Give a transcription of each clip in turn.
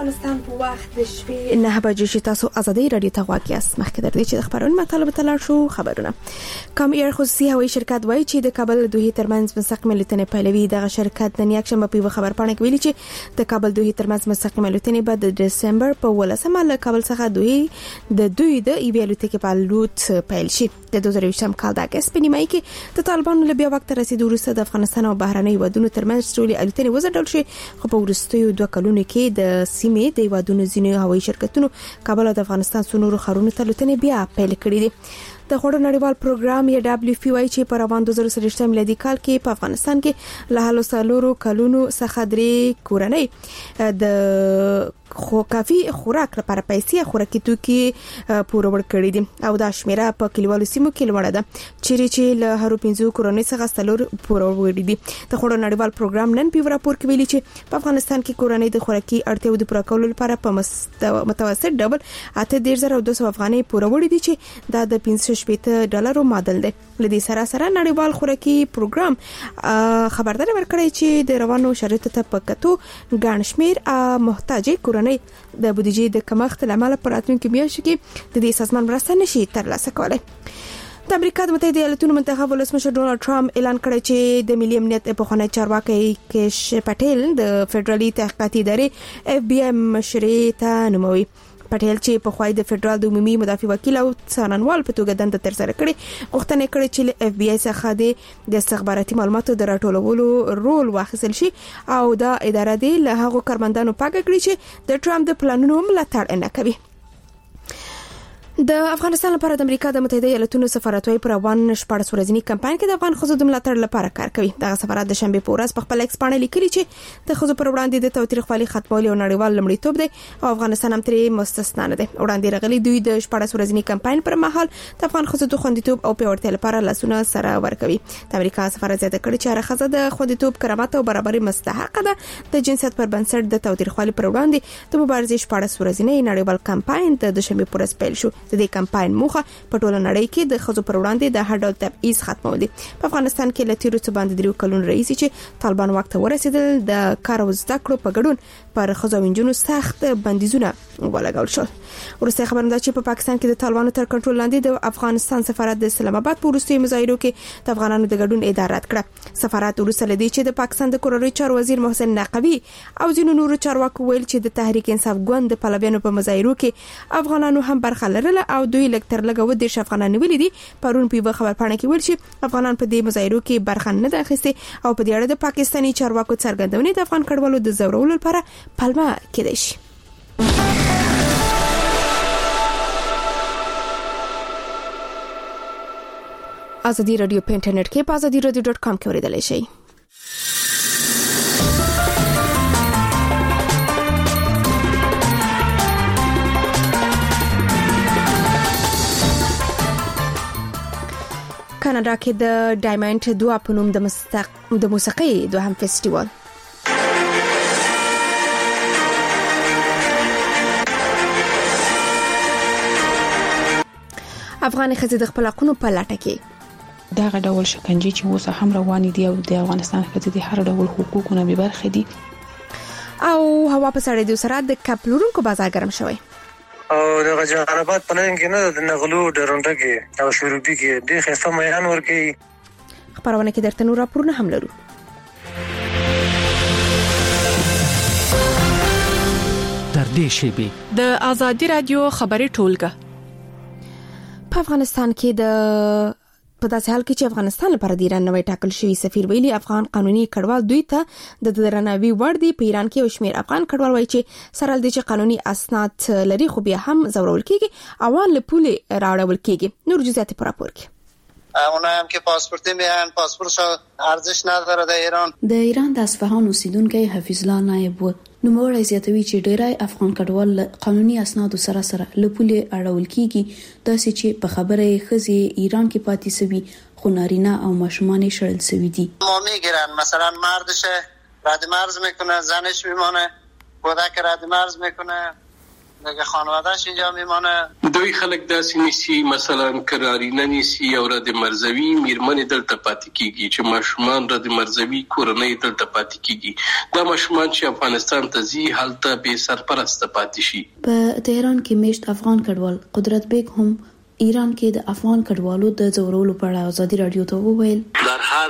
افغانستان په وخت د شپې 9 بجې چې تاسو ازادي رادیو ته غواړئ مخکې در دې چې د خبرونو مطالبه تلل شو خبرونه کام ایر خصوصي هوایي شرکت وایي چې د کابل دوحې ترمنځ مستقیم الوتنې پیلوي دغه شرکت د نیکشنبه په خبر پاڼه کې ویلي چې د کابل دوحې ترمنځ مستقیم الوتنې به د دسمبر په 18مه له کابل څخه دوحې د دوی د ایوي الوتکې په الوت پیل شي د 2020 کال د اگست په نیمه کې د طالبانو له بیا وخت رسیدو وروسته د افغانستان او بهرنۍ ودونو ترمنځ ټولې الوتنې وزړل شي خو په وروستیو 2 کلونو کې د سیمې د ودونو ځینې هوایي شرکتونو کابل او د افغانستان سونورو خارونو ته الوتنې بیا پیل کړې دي د خوړو نړیوال پروګرام یا دبليو پی وايي چې په روان 2023 میلادي کال کې په افغانستان کې له هلو سالورو کلونو څخه درې کورنۍ د خو کافي خوراک لپاره پیسې خوراکي توکي پورور کړی دي او دا شمیره په کلیوالو سیمو کې لوړه ده چې له هرو 15 کورنۍ څخه سالور پورور دي د خوړو نړیوال پروګرام نن په راپور کې ویلي چې په افغانستان کې کورنۍ د خوراکي اړتیاو د پوره کولو لپاره په متوسط ډول 8200 افغانۍ پورور دي چې دا د $15 معادل دی لدې سره نړیوال خوراکي پروګرام خبرداري ورکړی چې د روانو شرایطو ته په کتو ګڼ شمیر محتاجې کورنۍ د بودیجې د کمښت لامل پر راتلونکي میاشتو کې د دې سازمان مرسته نشي ترلاسه کولای د امریکا د متحده ایالاتونو منتخب ولسمشر ډونالد ټرمپ اعلان کړی چې د ملي امنیت په خونه چارواکي کیش پټیل د فدرالي تحقیقاتي ادارې اف بی آی مشرې ته نوموي پټیل چې په خوای د فدرال د عمومي مدافع وکیل او څارنوال په توګه دنده ترسره کړې غوښتنه کړې چې اف بی آی څخه د استخباراتي معلوماتو د راټولولو رول واخیستل شي او دا اداره دی له هغو کارمندانو پاک کړی چې د ټرمپ د پلانونو ملاتړ نه کوي د افغانستان لپاره د امریکا د متحده ایالاتونو سفارت وايي پر روان 14 ورځنی کمپاین کې د افغان خزو د ملاتړ لپاره کار کوي دغه سفارت د شنبه په ورځ په خپل ایکس باندې لیکلي چې د خزو پر وړاندې د تاوتریخوالي ختمول یو نړیوال لومړیتوب دی او افغانستان هم ترې مستثنا نه دی وړاندې رغلي دوی د 14 ورځنی کمپاین پر مهال د افغان خزو د خوندیتوب او پیاوړتیا لپاره لاسونه سره ورکوي د امریکا سفارت زیاته کړي چې هر خزه د خوندیتوب کرامت او برابرۍ مستحق ده د جنسیت پر بنسټ د تاوتریخوالي پر وړاندې د مبارزې 14 ورځنی نړیوال کمپاین د شنبه په ورځ پیل شو د دې کمپاین په ټوله نړۍ کې د خزو پر وړاندې د هر ډول تبعیض ختمول دي په افغانستان کې لتیرو څه باندې 3 کلونه رئیس چې طالبان وخت ورسېدل د کار او زده کړو په ګډون پر خزو وینجونو سخت بندیزونه ولګول شو ورسته خبرنده چې په پاکستان کې د طالبانو تر کنټرول لاندې د افغانستان سفارت د اسلام آباد په وروستي مظاهرو کې د افغانانو د ګډون اداره کړه سفارت ورسره لدی چې د پاکستان د کورنۍ چارو وزیر محسن نقوی او ځینو نورو چارواکو ویل چې د تحریک انصاف ګوند د پلویانو په مظاهرو کې افغانانو هم برخه لرله او دوی تر لګو د افغانان ویلي دي پرون په خبر پاڼه کې ویل چې افغانان په دې مظاهرو کې برخه نه اخیسته او په دې اړه د پاکستاني چارواکو څرګندونې د افغان کډوالو د زورولو لپاره پلمه کېدای شي ازادي رادیو په انټرنیټ کې په azadiradio.com کې اوریدلای شئ کاناډا کې د ډایمنډ 2 په نوم د موسیقۍ دوهم فستیوال افغان ښځې د خپل حقونو په لټه کې دغه ډول شکنجې چې اوس هم روان دي او د افغانستان ښځې د هر ډول حقوقو نه برخه دي او هوا په سړېدو سره د کپلورونکو بازار ګرم شوی او د غجرابات په نن کې نه د نغلو ډرونډه کې او شروبي کې د خسته میان ورکی خبرونه کې درته نور راپورونه هم لرو تر دې شی د ازادي رادیو خبري ټولګه په افغانستان کې د په داسې حال کې چې افغانستان لپاره د ایران نوې ټاکل شوی سفیر ویلي افغان قانوني کډوال دوی ته د درناوي وړ دي په ایران کې یو شمېر افغان کډوال وایي چې سره د چې قانوني اسناد لري خو بیا هم زورول کیږي اوان له پولې راوړل کیږي نور جزئیات پر راپور کې اونها هم که پاسپورت میان پاسپورتش ارزش نداره د ایران د ایران د اصفهان اوسیدونکو حفیظ الله نایب نوموړی زیاتوي چې ډیری افغان کډوال قانوني اسناد سره له پولې اړول کیږي داسې چې په خبره خزي ایران کې پاتې سوي خو نارینه او ماشومان شړل سوي دي ما میگیرن مثلا مردش رد مرز میکنه زنش میمونه کودک رد مرز میکنه دیگه خانواده‌اش اینجا میمانه. دوی خلک داسې نیسي مثلا کرارینه نیسي او رد مرزوي میرمنې دلته پاتې کیږي چې ماشومان رد مرزوي کورنۍ دلته پاتې کیږي. دا ماشومان چې افغانستان ته ځي هلته بې سرپرسته پاتې شي. په تهران کې میشت افغان کډوال قدرت بیگ هم ایران کې د افغان کډوالو د ځورولو په اړه ازادي رادیو ته وویل در هر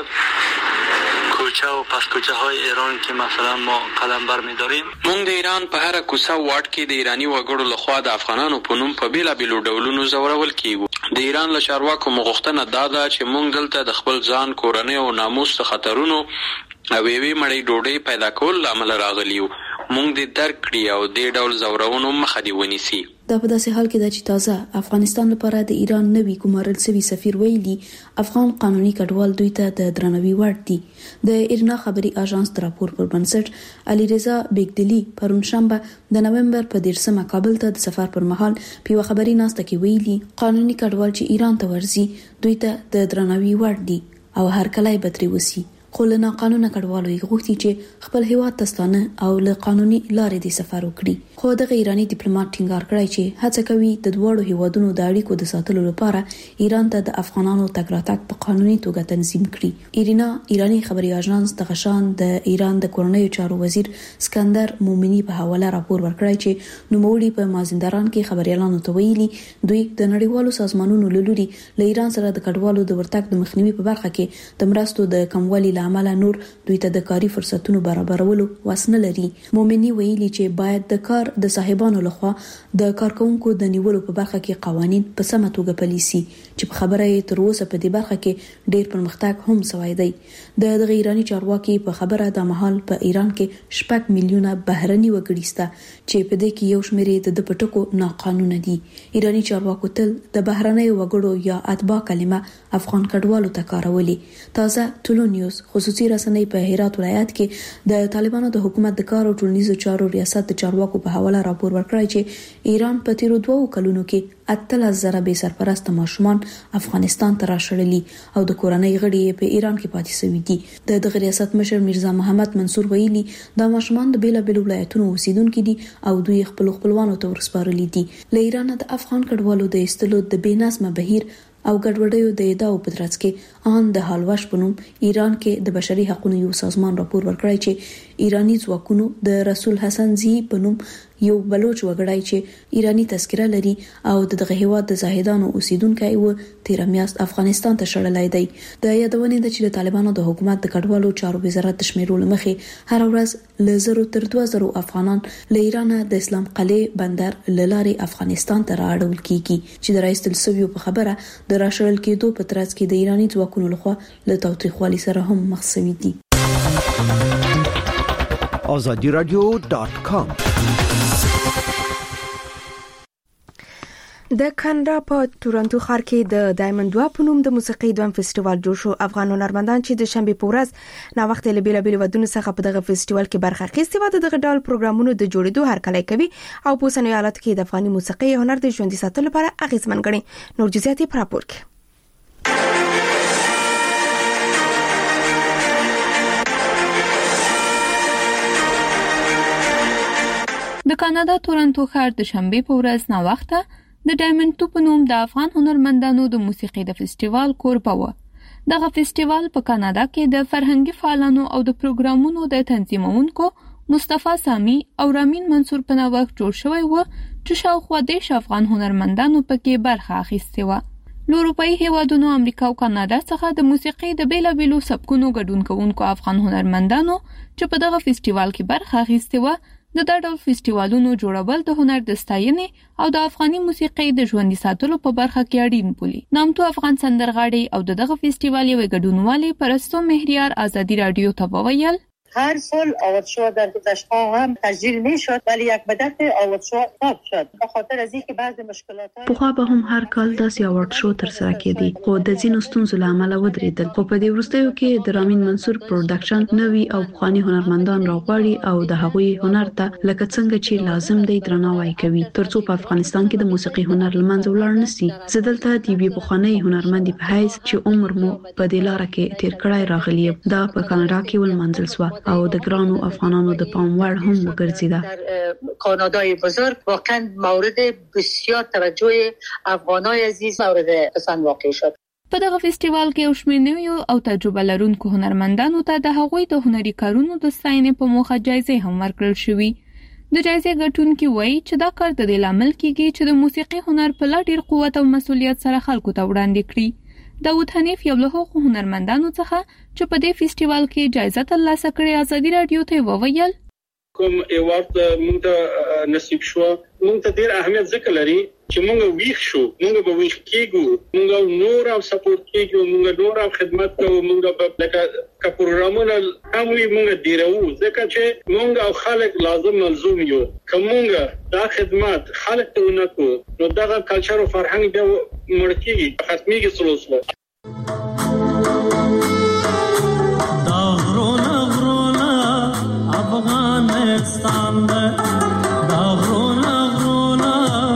کوچه و پس کوچه های ایران که مثلا ما قلم بر می‌داریم مونږ د ایران په هر کوڅه واټ کې د ایرانی وګړو لخوا د افغانانو په نوم په بیلابیلو ډولونو ځورول کیږي. د ایران له چارواکو مغوښتنه دا ده چې مونږ دلته د خپل ځان کورنۍ او ناموس خطرونو او وی مړی ډوډۍ پیدا کول لامل راغلیو. مونږ د درک کړی او د ډول زورونو مخه دی ونیسي. دا په داسې حال کې ده چې تازه افغانستان لپاره د ایران نوی ګمارل شوی سفیر ویلي افغان قانوني کډوال دوی ته د درناوي وړ دي. د ایرنا خبري اژانس د راپور پر بنسټ علیرضا بیگدلی پرون شنبه د نومبر په 13 کابل ته د سفر پر مهال په خبري ناسته کې ویلي قانوني کډوال چې ایران ته ورځي دوی ته د درناوي وړ دي او هر کله به ترې وسی. خو له ناقانونه کډوالو یې غوښتي چې خپل هیواد ته ستانه او له قانوني لارې د سفر وکړي. خو د ایرانی ډیپلوماټ ټینګار کړی چې هڅه کوي د دوړو هیوادونو د اړیکو د ساتلو لپاره ایران ته د افغانانو تګ راتګ په قانوني توګه تنظیم کړي. ایرانی خبري اژانس د غشان د ایران د کورنیو چارو وزیر اسکندر مومنی په حواله راپور ورکړی چې نوموړي په مازندران کې خبريالانو ته ویلي دوی د نړیوالو سازمانونو له لوري له ایران سره د کډوالو د ورتګ د مخنیوي په برخه کې د مرستو د کموالي عمل نور دوی ته د کاري فرصتونو برابرولو وسنه لري. مومنی ویلي چې باید د کار د صاحبانو لخوا د کارکونکو د نیولو په برخه کې قوانين په سمه توګه پلي شي چې په خبره یې تر اوسه په دې برخه کې ډېر پرمختګ هم شوی دی. د ایرانی چارواکي په خبره د محل په ایران کې 6 میلیونه بهرني وګړي سته چې په دې کې یو شمېر د پټکو ناقانونه دي. ایرانی چارواکو تل د بهرني وګړو یا اتباع کلمه افغان کډوالو ته کارولي. تازه ټولو نیوز خصوصي رسنۍ په هرات ولایت کې د طالبانو د حکومت د کار او ټولنیزو چارو ریاست د چارواکو په حواله راپور ورکړی چې ایران په تیرو 2 کلونو کې 8000 بې سرپرسته ماشومان افغانستان ته راشړلي او د کورنۍ غړي په ایران کې پاتې شوي دي. د ریاست مشر میرزا محمد منصور ویلي دا ماشومان د بیلابیلو ولایتونو اوسیدونکو دي او دوی خپلوانو ته ورسپارلي دي. له ایران د افغان کډوالو د ایستلو د بېنظمه بهیر او ګډوډیو د ادعاو په ترڅ کې ان د حالواش پنوم ایران کې د بشري حقوقو یو سازمان راپور ورکړی چې ایرانی ځواکونو د رسول حسن زی پنوم یو بلوچ وګړی چې ایرانی تذکره لري او دغه هیواد د زاهدانو اوسیدونکو و 13 میاشت افغانستان ته شړلای دی. د یادونې د چې طالبانو د حکومت د کډوالو چارو وزارت د شمیرولو مخې هر ورځ له 0 تر 2000 افغانان له ایران د اسلام قلعه بندر لارې افغانستان ته راړول کیږي چې د رئیس تلسویو په خبره د راشړل کېدو په ترڅ کې د ایرانی ځواکونو لخوا له تاوتریخوالي سره هم مخ شوي دي. azadiradio.com د کاناډا په تورنټو ښار کې د ډایموند 2 په نوم د موسیقي دویم فستیوال جوړ شو. افغان هنرمندان چې د شنبه په ورځ نا وخت له بیلابیل ودونو څخه په دغه فستیوال کې برخه اخیستې و. دغه ډول پروګرامونو د جوړېدو هرکلی کوي او په اوسنیو حالاتو کې د افغاني موسیقي هنر د ژوندۍ ساتلو لپاره اغیزمن ګڼي. نور جزئیات په راپور کې. د کاناډا تورنټو ښار د شنبه په ورځ نا وخت د ډایموند 2 په نوم د افغان هنرمندانو د موسیقي د فستیوال کوربه و. دغه فستیوال په کاناډا کې د فرهنګي فعالانو او د پروګرامونو د تنظیمونکو مصطفی سامي او رامین منصور په نوښت جوړ شوی و چې شاوخوا 10 افغان هنرمندانو پکې برخه اخیستې و. له اروپایي هیوادونو امریکا او کاناډا څخه د موسیقي د بیلابیلو سبکونو ګډون کوونکو افغان هنرمندانو چې په دغه فستیوال کې برخه اخیستې و د ډول فستیوالونو جوړول د هنر د ستاینې او د افغاني موسیقي د ژوندۍ ساتلو په برخه کې اړین بولي. نامتو افغان سندرغاړي او دغه فستیوال یو ګډونوالي پرستو مهریار آزادی رادیو ته وویل هر سال آوردشو در گذشته هم تسجیل میشد ولی یک مدت آوردشو قطع شد به خاطر از اینکه بعضی مشکلات پخوا به هم هر کال داسې آوردشو ترسره کېدی خو د ځینو ستونزو له امله ودرېدل. خو په دې وروستیو کې د رامین منصور پروډکشن نوي او پخوانی هنرمندان راغواړي او د هغوی هنر ته لکه څنګه چې لازم دی درناوی کوي ترڅو په افغانستان کې د موسیقي هنر لمنځه ولاړ نشي. زه دلته د یوې پخوانی هنرمندې په حیث چې عمر مو په دې لار کې تیر کړای راغلی دا په کاناډا کې ولمنځل شو او د ګرانو افغانانو د پام وړ هم وګرځیده. در کانادای بزرگ واقعا مورد بسیار توجه افغانای عزیز مورد پسند واقع شد. په دغه فستیوال کې اوشمیر نویو او تجربه لرونکو هنرمندانو ته د هغوی د هنري کارونو د ستاینې په موخه جایزې هم ورکړل شوې. د جایزې ګټونکي وایي چې دا کار د دې لامل کیږي چې د موسیقي هنر په لا ډیر قوت او مسؤلیت سره خلکو ته وړاندې کړي. داود حنیف یو له هغو هنرمندانو څخه چې په دې فستیوال کې جایزه ترلاسه کړې ازادي رادیو ته وویل کوم ایوارد مونږ ته نصیب شو. مونږ ته ډیر اهمیت ځکه لري چې مونږ ویښ شو، مونږ به ویښ کېږو، مونږ نور او سپورټ کېږو، مونږ نور او خدمت کوو، مونږ به لکه پروګرامونه هم وي مونږ ډیرو ځکه چې مونږ او خلک لازم ملزوم یو. کومه دا خدمت خلک ته ونکو نو دغه کلچر او فرهنګ به مړ کېږي، ختميږي سلسله. افغانستان دا غرونا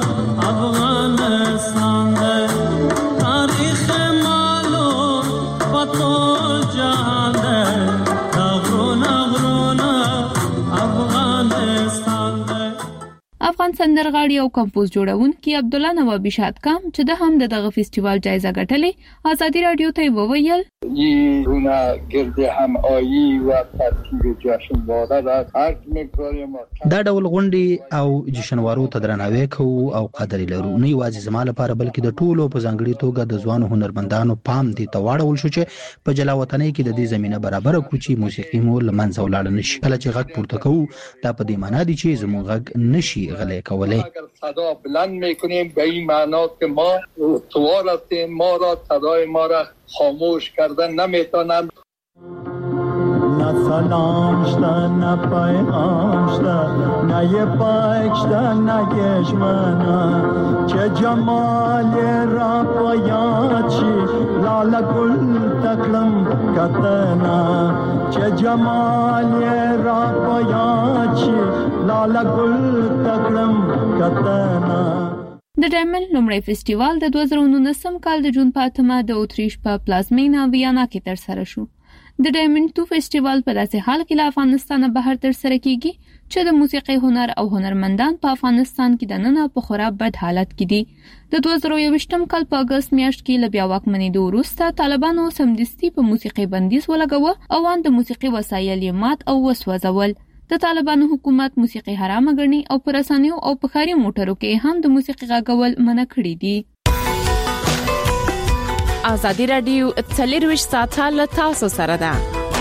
افغانستان تاریخ مالو پتو جهان دا غرونا افغانستان. افغان سندرغاړي او کمپوز جوړونکي عبد الله نوابی شادکام چې د هم دغه فستیوال جایزه ګټلې ازادي رادیو ته وویل این رونا گرد هم آیی و ترتیب جشنواره را هرچ مقداری ما دا ډول غونډې او جشنوارو ته درناوی کوو او قدر لرو. نه یوازې زما لپاره بلکې د ټولو په ځانګړي توګه د ځوانو هنرمندانو پام دې ته واړول شو چې په جلا وطنۍ کې د دې زمينه برابر کړو چې موسیقي مو له منځه ولاړ نشي. کله چې غږ پورته کوو دا په دې معنی دی چې زموږ غږ نشي غلی کولی. اگر صدا بلند میکنیم به این معنا که ما توار هستیم، ما را صدای ما را خاموش کردن نمیتونن. نه سلام شده نه پیغام شده نه یه پاک شده نه گشمنه چه جمال را پایاد شی لاله گل تکلم کتنا چه جمال را پایاد شی لاله گل تکلم کتنا. د ډایمنډ لومړی فستیوال د 2019 کال د جون په 8 د اوتریش په پلازمینا ویانا کې ترسره شو. د ډایمنډ 2 فستیوال په داسې حال کې له افغانستان بهر ترسره کیږي چې د موسیقي هنر او هنرمندان په افغانستان کې د نن په خورا بد حالت کې دي. د 2021 کال په اگست میاشت کې له بیا واکمنېدو وروسته طالبانو سمدستي په موسیقي بندیز ولګاوه او ان د موسیقي وسایل یې مات او وسوځول. د طالبانو حکومت موسیقي حرام ګڼي او پر رسنیو او په ښاري موټرو کې هم د موسیقي غږول منع کړي دي. ازادي رادیو 24 ساعته له تاسو سره ده.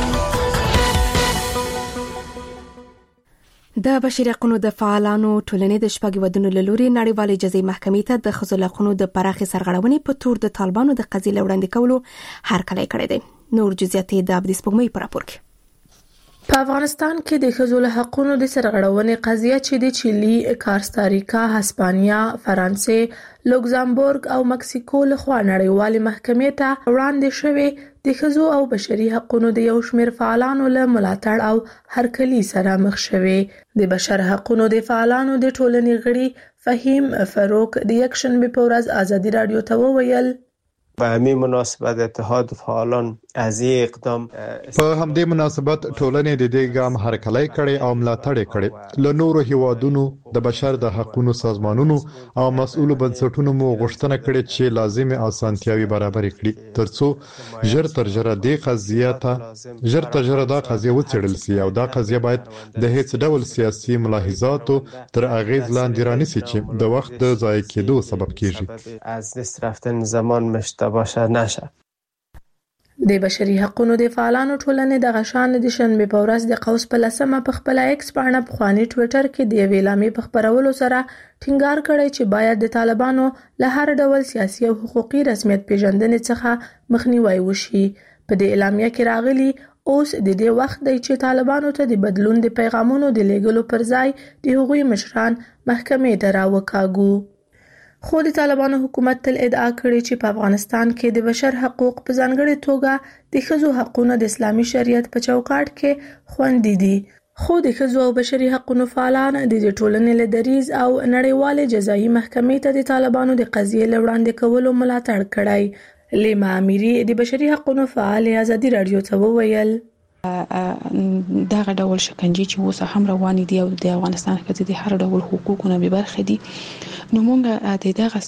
د بشري حقوقو د فعالانو ټولنې د شپږ ودونو له لوري نړیوالې جزایي محکمې ته د ښځو حقوقو د پراخې سرغړونې په تور د طالبانو د قضیې وړاندې کولو هرکلی کړی دی. نور جزئیات د عبدالس پګمې په راپور کې. په افغانستان کې د ښځو له حقوقو د سرغړونې قضیه چې د چیلي، کاستاریکا، هسپانیا، فرانسې، لوکزامبورګ او مکسیکو له خوا نړیوالې محکمې ته وړاندې شوې د ښځو او بشري حقوقو د یو شمېر فعالانو له ملاتړ او هرکلي سره مخ شوې. د بشر حقوقو د فعالانو د ټولنې غړي فهیم فاروق د یکشنبه په ورځ ازادي رادیو ته وویل به همین مناسبت اتحاد فعالان از این اقدام په همدې مناسبت ټولنې د دې ګام هرکلی کړي او ملاتړ کړي. له نورو هیوادونو د بشر د حقوقو سازمانونو او مسؤلو بنسټونو مو غوښتنه کړې چې لازمي اسانتیاوي برابر کړي ترڅو ژر تر ژره دا قضیه وڅېړل شي او دا قضیه باید د هیڅ ډول سیاسي ملاحظاتو تر اغیز لاندې رانیسي چې د وخت د ضایع کېدو سبب کیږي. از دست رفتن زمان مشتبه نشه. د بشري حقوقو د فعالانو ټولنې د غشان د شنبه په ورځ د قوس په لسمه په خپل ایکس باندې په خواني ټوئیټر کې د ویلامې په خبرولو سره ټینګار کړی چې باید د طالبانو له هر ډول سیاسي او حقوقي رسمیت پیژندنې څخه مخنیوي وشي. په دې اعلامیه کې راغلي اوس د دې وخت دی چې طالبانو ته د بدلون د پیغامونو د لیږلو پر ځای د هغوی مشران محکمې ته راوکاږو. خو د طالبانو حکومت تل ادعا کړې چې په افغانستان کې د بشر حقوق په ځانګړي توګه د ښځو حقوقو د اسلامي شریعت په چوکاټ کې خوندي دي. خو د ښځو او بشري حقوقو فعالان د ټولنې له دریځ او نړیوالې جزایي محکمې ته د طالبانو د قضیې له وړاندې کولو ملاتړ کړی. لیما امیری د بشري حقوقو فعال ازادي رادیو ته وویل دغه ډول شکنجه چې اوس هم روان دي او د افغانستان کې د هر ډول حقوقونه به برخه دي نو موږ د دغه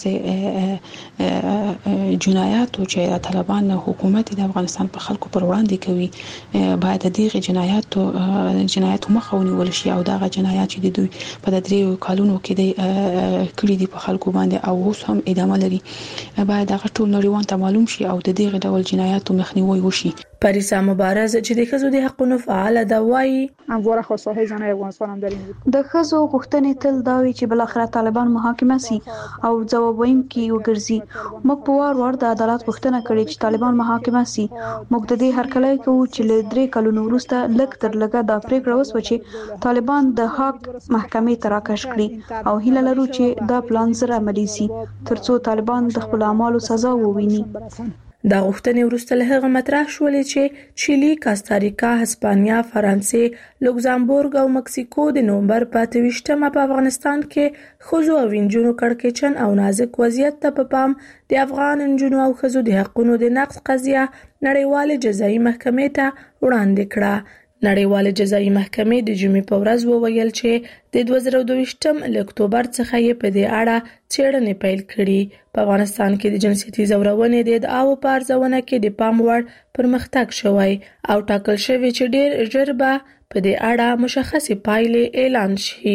جنایات او چې طالبان حکومت د افغانستان په خلکو پر وړاندې کوي باید دغه جنایات مخاوني ولشي او دغه جنایات چې دوی په درې کالونو کې د کړي دي په خلکو باندې او اوس هم ادامه لري باید دغه ټول نړیوال ته معلوم شي او د دغه ډول جنایاتو مخنیوي وشي. پریسا مبارز چې د ښځو د حقوقو فعال ده وایي همواره خواستهای زنای افغانستان هم در این د ښځو غوښتنې تل دا وي چې بل اخر طالبان محاکمه سي او ځواب ویونکي وګرځي. موږ په وار د عدالت غوښتنه کړې چې طالبان محاکمه سي. موږ د دې هرکلی کوو چې له 3 کلونو وروسته لږ تر لږه دا پریکړه وسوه چې طالبان د حق محکمې ته راکش کړي او هیله لرو چې دا پلان زر عملي سي ترڅو طالبان د خپل اعمالو سزا وویني. دا غوښتنې وروسته له هغه مطرح شولې چې چيلي، کاستاریکا، هسپانیا، فرانسې، لوکزامبورګ او مکسیکو د نومبر په 28مه په افغانستان کې ښځو او نجونو کړکېچن او نازک وضعیت ته په پام د افغان نجونو او ښځو د حقوقو د نقض قضیه نړیوال جزایي محکمې ته وړاندې کړه. نړیوال جزایي محکمې د جمعې په ورځ وویل چې د 2022 ل اکتوبر څخه یې په دې اړه څېړنې پیل کړې. په افغانستان کې د جنسیتي زورونې د ادعاو په ارزونه کې د پام وړ پرمختګ شوی او ټاکل شوی چې ډېر ژر به په دې اړه مشخصې پایلې اعلان شي.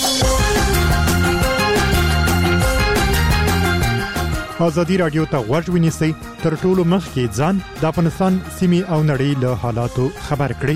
ازادي رادیو ته غوږ ونیسئ تر ټولو مخکې ځان د افغانستان سیمې او نړۍ له حالاتو خبر کړئ.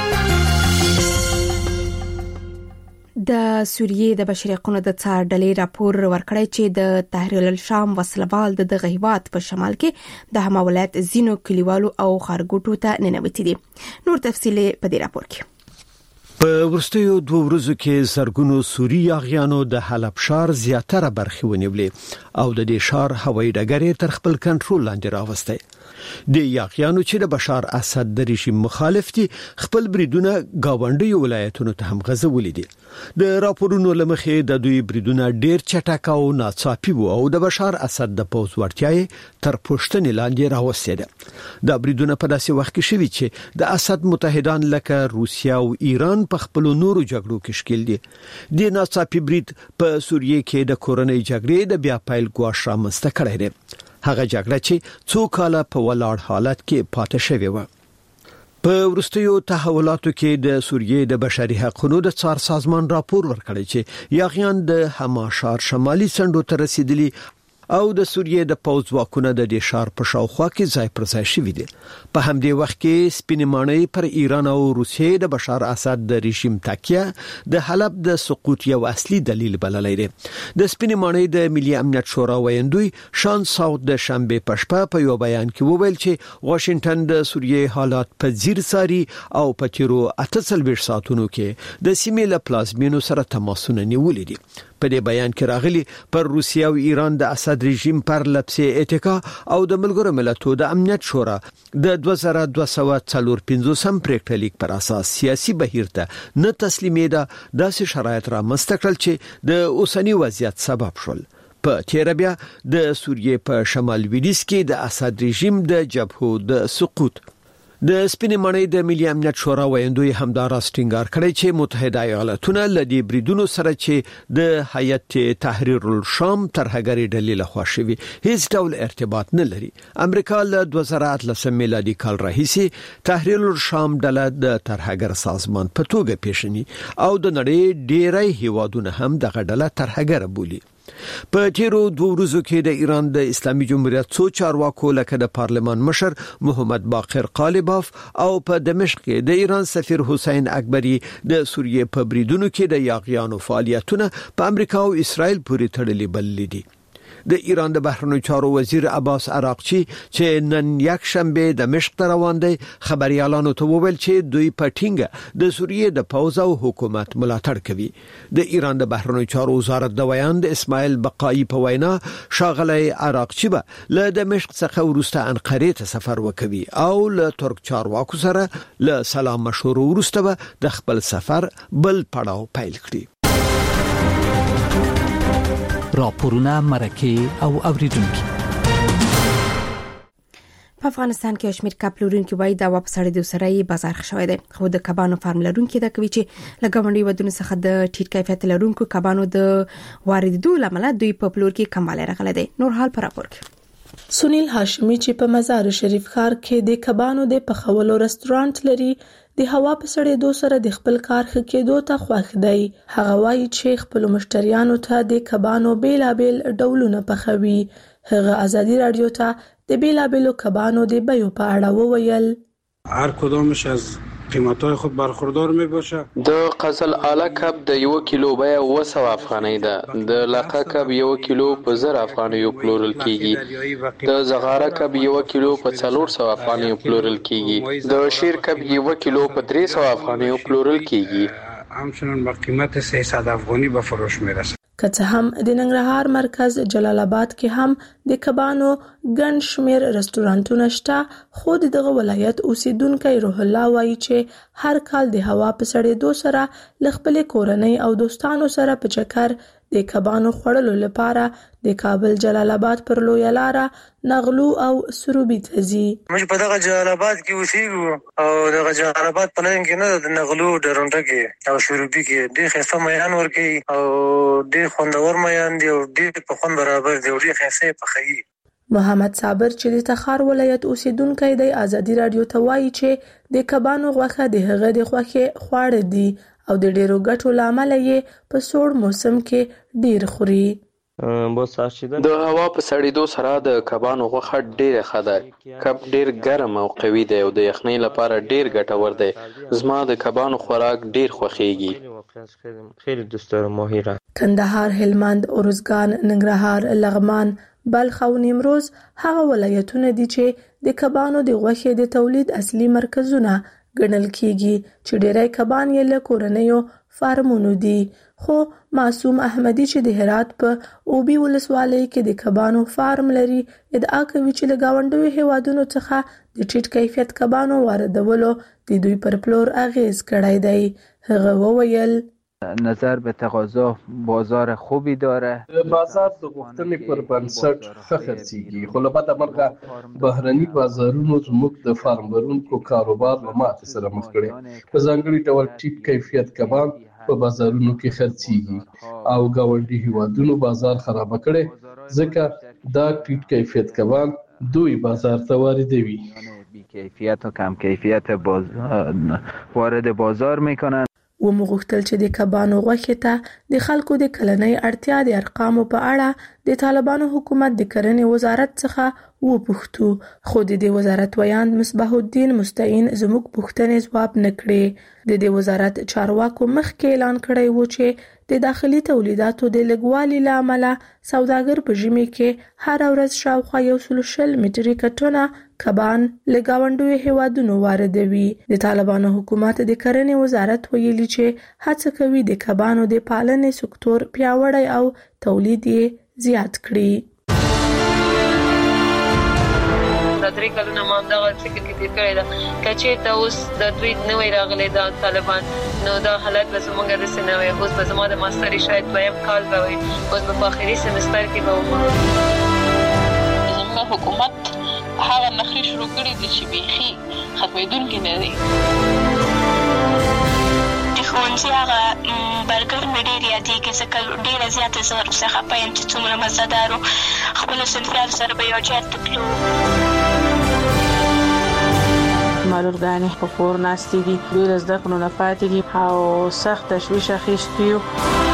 د سوریې د بشري حقوقو د څار ډلې راپور ورکړی چې د تحریر الشام وسلوال د هیواد په شمال کې د هما ولایت زینو کلیوالو او خارګوټو ته ننوتي دي. نور تفصیل په دې راپور کې. په ورستیو 2 ورځو کې زرګونو سوري یاغیانو د حلب ښار زیاتره برخې ونیولې او د دې ښار هوایي ډګر تر خپل کنټرول لاندې راوسته. د یاغیانو چې د بشار اسد د رژیم مخالف دي خپل بریدونه گاونډي ولایتونو ته هم غځولې دي. د راپورونو لمخې د دوی بریدونه ډیر چټک او ناڅاپي وو او د بشار اسد د پوز ورتیاي تر پښتنې لاندې راوستل. دا بریدونه په داسې وخت کې شوي چې د اسد متحدان لکه روسیا او ایران په خپل نورو جګړو کې شکل دي. د ناڅاپي برید په سوریې کې د کورنۍ جګړې د بیا پیل ګواښ رامنځته کړی دی. هغه جګړه چې څو کاله په ولاړ حالت کې پاتې شوې و. په ورستیو تحولاتو کې د سوریې د بشري حقوقو د څار سازمان راپور ورکړی چې یاغیان د حما ښار شمالي څنډو ته رسیدلي او د سوریې د پوځ واکونه د دې ښار په شاوخوا کې ځای پر ځای شوي دي. په همدې وخت کې سپینمانۍ پر ایران او روسیې د بشار اسد د رژیم تکیه د حلب د سقوط یو اصلي دلیل بللی دی. د سپینمانۍ د ملي امنیت شورا ویاندوی شان ساوت د شنبه په شپه په یو بیان کې وویل چې واشنگټن د سوریې حالات په ځیر ساري او په تیرو 48 ساعتونو کې د سیمې له پلازمینو سره تماسونه نیولې دي. په دې بیان کې راغلي پر روسیا او ایران د اسد رژیم پر لپسې اتکا او د ملګرو ملتونو د امنیت شورا د 2245 پریکړه لیک پر اساس سیاسي بهیر ته نه تسلیمېده داسې شرایط را مستقل چې د اوسنی وضعیت سبب شول. په تیر بیا د سوریې په شمال لویدیځ کې د اسد رژیم د جبهو د سقوط. د سپینمانۍ د ملي امنیت شورا ویاندوی همدار ټینګار کړی چې متحده ایالاتونه لدی بریدونو سره چې د هیئت تحریر الشام ترهګری ډلې لخوا شوی هیڅ ډول ارتباط نه لري. امریکا له 2013 میلادي کال راهیسې تحریر الشام ډله د ترهګر سازمان په توګه پیژني او د نړۍ ډیری هیوادونه هم دغه ډله ترهګر بولي. په تیرو 2 ورځو کې د ایران د اسلامي جمهوریت څو چارواکو لکه د پارلمان مشر محمد باقر قالباف او په دمشق کې د ایران سفیر حسین اکبری د سوریې په بریدونو کې د یاغیانو فعالیتونه په امریکا او اسرائیل پورې تړلي بللي دي. د ایران د بهرنیو چارو وزیر عباس عراقچی چې نن یک شنبه دمشق ته روان دی خبريالانو ته وویل چې دوی په ټینګه د سوریې د پوځ او حکومت ملاتړ کوي. د ایران د بهرنیو چارو وزارت د ویان د اسماعیل بقایی په وینا شاغلی عراقچی به له دمشق څخه وروسته انقره ته سفر وکوي او له ترک چارواکو سره له سلام مشورو وروسته به د خپل سفر بل پړاو پیل کړي. راپورونه مرکه او اوریدونکو. په افغانستان کې شمیر کب لرونکي وای د واپس اړیدو سره بازار خښوي دي خو د کبانو فارم لرونکي دا کوي چې لګونډي ودونه څخه د ټیټ کیفیت لرونکو کبانو د واردېدو لامل دوی په پلور کې کموالی راغلی دی. نور حال پر راپور کې سنیل هاشمی چې په مزار شریف ښار کې د کبانو د پخولو رستورانت لري د هوا په سړېدو سره د خپل کار ښه کېدو ته خوښ دی. هغه وایي چې خپل مشتریانو ته د کبانو بیلابیل ډولونه پخوي. هغه ازادي رادیو ته د بیلابیلو کبانو د بیو په اړه وویل. هر کدامش از قیمت‌های خود برخوردار میباشه. د قزل اعلی کب د 1 کیلو بیه 200 افغانۍ ده. د لاقه کب 1 کیلو په 1000 افغانۍ پلورل کیږي. د زغاره کب 1 کیلو په 400 افغانۍ پلورل کیږي. د شیر کب 1 کیلو په 300 افغانۍ پلورل کیږي. همچنین با قیمت 300 افغانی به فروش میرسه. که څه هم د ننګرهار مرکز جلال آباد کې هم د کبانو ګڼ شمیر رستورانتونه شته، خو دغه ولایت اوسیدونکو روح الله وایي چې هر کال د هوا په سړېدو سره ل خپل کورنۍ او دوستانو سره په چکر د کبانو خوړلو لپاره د کابل جلال آباد پر لویه لاره نغلو او سروبي ته ځي. موږ په دغه جلال آباد کې اوسېږو او دغه جلال آباد په لین کې نه د نغلو ډرونټه کې او سروبي کې ډېر ښایسته میان ورکوي او ډېر خوندور میان دي او ډېر په خوند برابر دي او ډېر ښایسته پخوي. محمد صابر چې د تخار ولایت اوسیدونکی دی ازادي رادیو ته وایي چې د کبانو غوښه د هغه د خوښې خواړه دي او د ډیرو ګټو لامل یې په سوړ موسم کې ډیر خوري. د هوا په سړېدو سره د کبانو غوښه ډیره ښه ده. کب ډیر ګرم او قوي دی او د یخنۍ لپاره ډیر ګټور دی. زما د کبانو خوراک ډیر خوښیږي. خیلی دوست دارم ماهی را. کندهار، هلمند، ارزګان، ننګرهار، لغمان، بلخ او نیمروز هغه ولایتونه دي چې د کبانو د غوښې د تولید اصلي مرکزونه ګڼل کیږي چې ډیری کبان یې له کورنیو فارمونو دي. خو معصوم احمدی چې د هرات په اوبی ولسوالۍ کې د کبانو فارم لري ادعا کوي چې له گاونډیو هیوادونو څخه د ټیټ کیفیت کبانو واردولو د دوی پر پلور اغیز کړی دی. هغه وویل نظر به تقاضا بازار خوبی داره. بازار د غوښتنې پر بنسټ ښه خرڅیږي، خو له بده مرغه بهرني بازارونو زموږ د فارمرونکو کاروبار له ماتې سره مخ کړي. په ځانګړي ډول ټیټ کیفیت کبان په بازارونو کې خرڅیږي او ګاونډي هیوادونو بازار خراب کړي، ځکه دا ټیټ کیفیت کبان دوی بازار ته واردوي. بی کیفیت و کم کیفیت وارد بازار میکنن. و مغوښتل چې د کبانو غوښې ته د خلکو د کلنۍ اړتیا د ارقامو په اړه د طالبانو حکومت د کرنې وزارت څخه وپوښتو، خو د دې وزارت ویاند مصباح الدین مستعین زموږ پوښتنې ځواب نه کړې. د دې وزارت چارواکو مخکې اعلان کړی و چې د داخلي تولیداتو د لږوالي له امله سوداګر په ژمي کې هر ورځ شاوخوا 120 مټریکه ټنه کبان له ګاونډیو هیوادونو واردوي. د طالبانو حکومت د کرنې وزارت ویلي چې هڅه کوي د کبانو د پالنې سکتور پیاوړی او تولید یې زیات کړي. د 3 کلونو ما دغه فکر کې تیر کړی دا کچې ته اوس د دوی نوې راغلي دا طالبان نو دا حالت به زموږ د سنوي اوس به زموږ د ماستري شاید دویم کال به وي، اوس په اخري سمستر کې به زموږ حکومت هغه نخري شروع کړی دي چې بيخي ختمېدونکي نه دي. ښوونځي هغه برګر مې ډېر یادېږي ځکه ډېره زیاته زه ورڅخه خفه یم چې څومره مزهدار و. خپلو صنفیانو سره به یو جهت ته تلو. معلولګانې په کور ناستې دي، ډېر زده کړو نه پاتې دي او سخت تشویش اخیستی یو.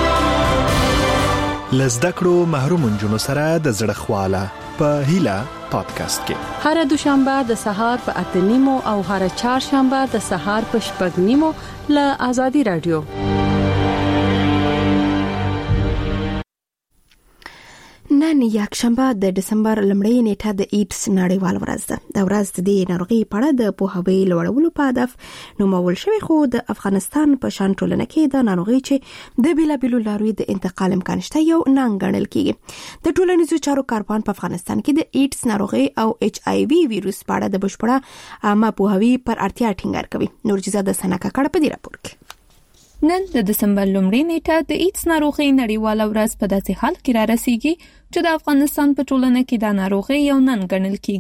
له زده کړو محروم نجونو سره د زړه خواله په هیله پادکاسټ کې هر دوشنبه د سهار په 8:30 او هر چهارشنبه د سهار په 6:30 له آزادي رادیو. نن یکشنبه د دسمبر لمړۍ نیټه د ایډز نړیوال ورځ ده. د ورځ د ناروغي په اړه د پوهاوی لوړولو په هدف نومول شوی، خو د افغانستان په شان ټولنه کې د ناروغي چې د بیلابیلو لارو د انتقال امکان شته یو ننګ ګڼل کیږي. د ټولنیزو چارو کارپوهان په افغانستان کې د ایډز ناروغي او HIV ویروس په اړه د بشپړه عامه پوهاوی پر اړتیا ټینګار کوي. نورجزا د سنکا کړه په دې راپور کې. نن د دسمبر لومړۍ نیټه د ایډز ناروغي نړیواله ورځ په داسې حال کې را رسیږي چې د افغانستان په ټولنه کې د ناروغي یو ننګ ګڼل کیږي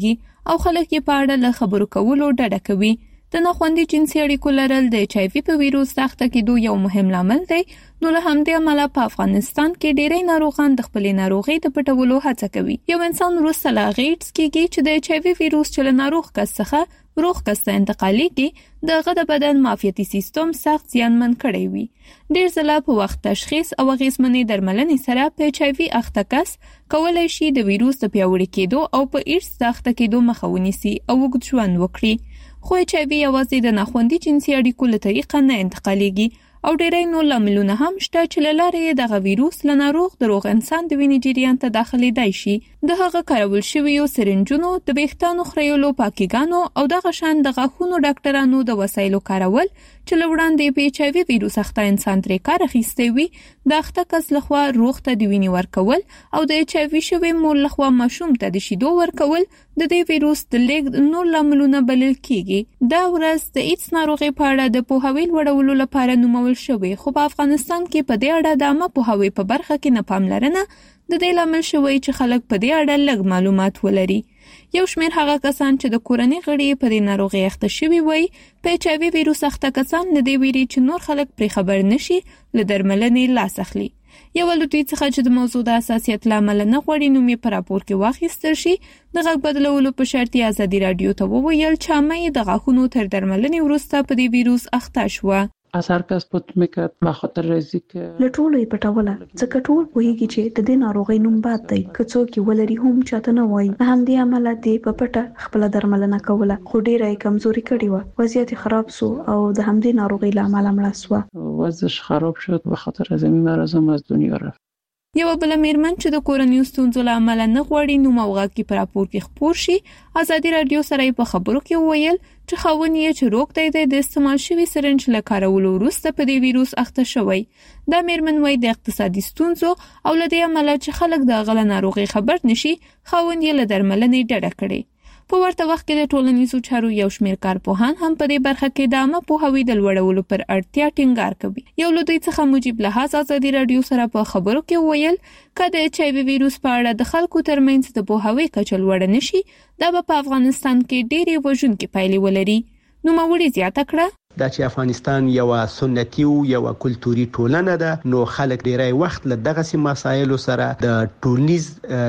او خلک یې په اړه له خبرو کولو ډډه کوي. د ناخوندي جنسي اړیکو لرل د HIV په ویروس سخته کېدو یو مهم لامل دی. نو له همدې امله په افغانستان کې ډېری ناروغان د خپلې ناروغۍ د پټولو هڅه کوي. یو انسان وروسته له هغې ایډز کېږي چې د HIV ویروس چې له ناروغ کس څخه روغ کس ته انتقالېږي دغه د بدن معافیتي سیستم سخت زیانمن کړی وي. ډېر ځله په وخت تشخیص او اغېزمنې درملنې سره په HIV اخته کس کولی شي د ویروس د پیاوړي کېدو او په ایډز د اخته کېدو مخه ونیسي او اوږد ژوند وکړي. خو HIV یوازې د ناخوندي جنسي اړیکو له طریقه نه انتقالېږي او ډېری نور لاملونه هم شته چې له لارې یې دغه ویروس له ناروغ د روغ انسان د وینې جریان ته داخلېدای شي. د هغه کارول شویو سرنجونو، د ویښتانو خریولو پاکېګانو او دغه شان د غاښونو ډاکټرانو د وسایلو کارول چې له وړاندې په HIV ویروس اخته انسان ترې کار اخیستی وي د اخته کس لخوا روغ ته د وینې ورکول او د HIV شوي مور لخوا ماشوم ته د شیدو ورکول د دې ویروس د لیږد نور لاملونه بلل کېږي. دا ورځ د ایډز ناروغۍ په اړه د پوهاوي لوړولو لپاره نومول شوې، خو په افغانستان کې په دې اړه د عامه پوهاوي په برخه کې نه پاملرنه د دې لامل شوی چې خلک په دې اړه لږ معلومات ولري. یو شمېر هغه کسان چې د کورنۍ غړي په دې ناروغۍ اخته شوي وي په HIV ویروس اخته کسان له دې ویري چې نور خلک پرې خبر نشي له درملنې لاس اخلي. یو له دوی څخه چې د موضوع د حساسیت له امله نه غواړي نوم یې په راپور کې واخیستل شي د غږ بدلولو په شرط یې ازادي راډیو ته وویل چې عامه یې د غاښونو تر درملنې وروسته په دې ویروس اخته شوه. اثر کسب میکرد مخاطر ریزی که لټولو یې پټوله ځکه ټول پوهیږي چې د دې ناروغۍ نوم باد دی که څوک یې ولري هم چاته نه وایي. له همدې امله دې په پټه خپله درملنه کوله خو ډېره یې کمزوري کړې وه. وضعیت یې خراب سو او د همدې ناروغۍ له امله مړه سوه. وضعش خراب شد به خاطر از این مرض هم از دنیا رفت. یو بل میرمن چې د کورنیو ستونزو له امله نه غواړي نوم او غږ کې په راپور کې خپور شي ازادي راډیو سره په خبرو کې وویل چې خاوند یې چې روغ دی د استعمال شوي سرنج له کارولو وروسته په دې ویروس اخته شوی. دا میرمن وایي د اقتصادي ستونزو او له دې امله چې خلک د هغه له ناروغۍ خبر نشي خاوند یې له درملنې ډډه کړې. په ورته وخت کې د ټولنیزو چارو یو شمېر کارپوهان هم په دې برخه کې د عامه پوهاوي د لوړولو پر اړتیا ټینګار کوي. یو له دوی څخه مجيب لحاظ ازادي راډیو سره په خبرو کې ویل که د HIV ویروس په اړه د خلکو ترمنځ د پوهاوي کچه لوړه نشي دا به په افغانستان کې ډېرې وژونکې پایلې ولري. نوموړي زیاته کړه دا چې افغانستان یو سنتي او یو کلتوري ټولنه ده نو خلک ډیری وخت له دغه سي مسایلو سره د ټولنیز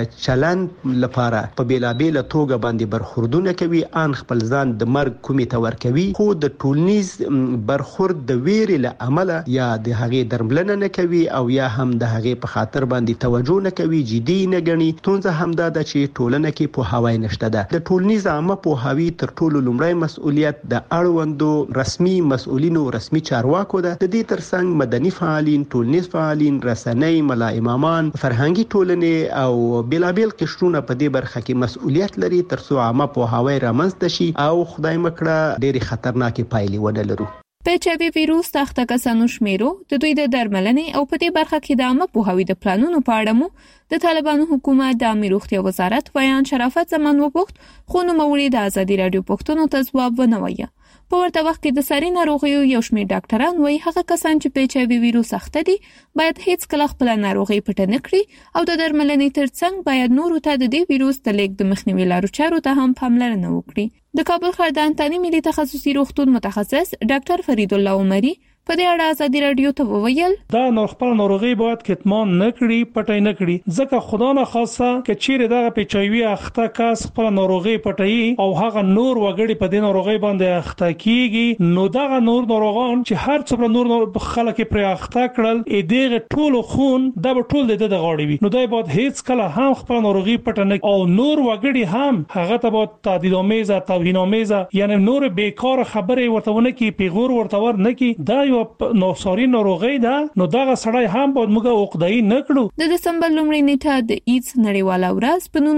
چلند لپاره په بیلابېل توګه باندې برخوردونه کوي ان خپل ځان د مرګ کومې ته ورکوي خو د ټولنیز برخورد د ویرې له امله یا د هغې درملنه نه کوي او یا هم د هغې په خاطر باندې توجه نه کوي جدي نه ګڼي. ستونزه همدا ده چې ټولنه کې پوهاوی نشته ده. د ټولنیز عامه پوهاوی تر ټولو لومړی مسؤلیت د اړوندو رسمي مسؤلینو رسمي چارواکو ده. د دې ترڅنګ مدني فعالین، ټولنیز فعالین، رسنۍ، ملا امامان، فرهنګي ټولنې او بیلابېل قشرونه په دې برخه کې مسؤلیت لري ترڅو عامه پوهاوی رامنځته شي او خدای مکړه ډېری خطرناکې پایلې ونه لرو. په HIV ویروس اخته کسانو شمیرو د دوی د درملنې او په دې برخه کې د عامه پوهاوي د پلانونو په اړه مو د طالبانو حکومت د عامه روغتیا وزارت ویان شرافت زمان وپوښت خو نوموړي د ازادي راډیو پوښتنو ته ځواب ونه وایه. په ورته وخت کې د ساري ناروغیو یو شمېر ډاکټران وایي هغه کسان چې په HIV ویروس اخته دي باید هیڅ کله خپل ناروغي پټه نه کړي او د درملنې ترڅنګ باید نورو ته د دې ویروس د لیږد د مخنیوي لارو چارو ته هم پاملرنه وکړي. د کابل ښار د انتاني ملي تخصصي روغتون متخصص ډاکټر فرید الله عمري په دې اړه ازادي راډیو ته وویل دا خپل ناروغي باید کتمان نه کړي پټای نه کړي ځکه خدا نه خاصه چې چیرې دغه په HIV اخته کس خپل ناروغي پټای او هغه نور وګړي په دې ناروغي باندې اخته کیږي نو دغه نور ناروغان چې هر څومره نور خلک پر اخته کړل ا دغه ټول خون د ټول د غاړي وي نو دا باید هیڅ کله هم خپل ناروغي پټ نه او نور وګړي هم هغه ته باید تهدیدآمیزه توهینآمیزه یعنی نور بیکار خبره ورته کی پیغور ورته ور نه کی دا نوساري ناروغي ده نو دغه سړی هم باید موږ عقده‌ای نه کړو. د دسمبر لومړۍ نیټه د ایډز نړیواله ورځ په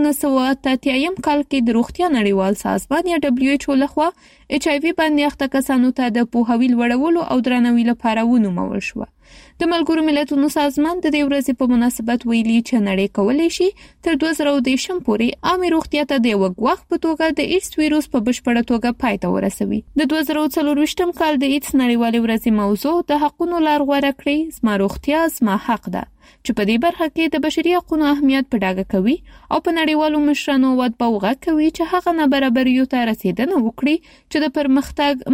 1983 کال کې د روغتیا نړیوال سازمان یا WHO لخوا HIV باندې اخته کسانو ته د پوهاوي لوړولو او درناوي لپاره ونومول شو. د ملګرو ملتونو سازمان د دې ورځې په مناسبت ویلي چې نړۍ کولای شي تر 2030 پورې عامه روغتیا ته د وګواخ په توګه د ایډز وایروس په بشپړه توګه پای ته ورسوي. د 2024 کال د ایډز نړیوالې ورځې موضوع د حقونو لار غوره کړې، زما روغتیا زما حق ده، چې په دې برخه کې د بشري حقوقو اهمیت په ډاګه کوي او په نړیوالو مشرانو وعده کوي چې هغه نابرابریو ته رسیدنه وکړي چې د پرمختګ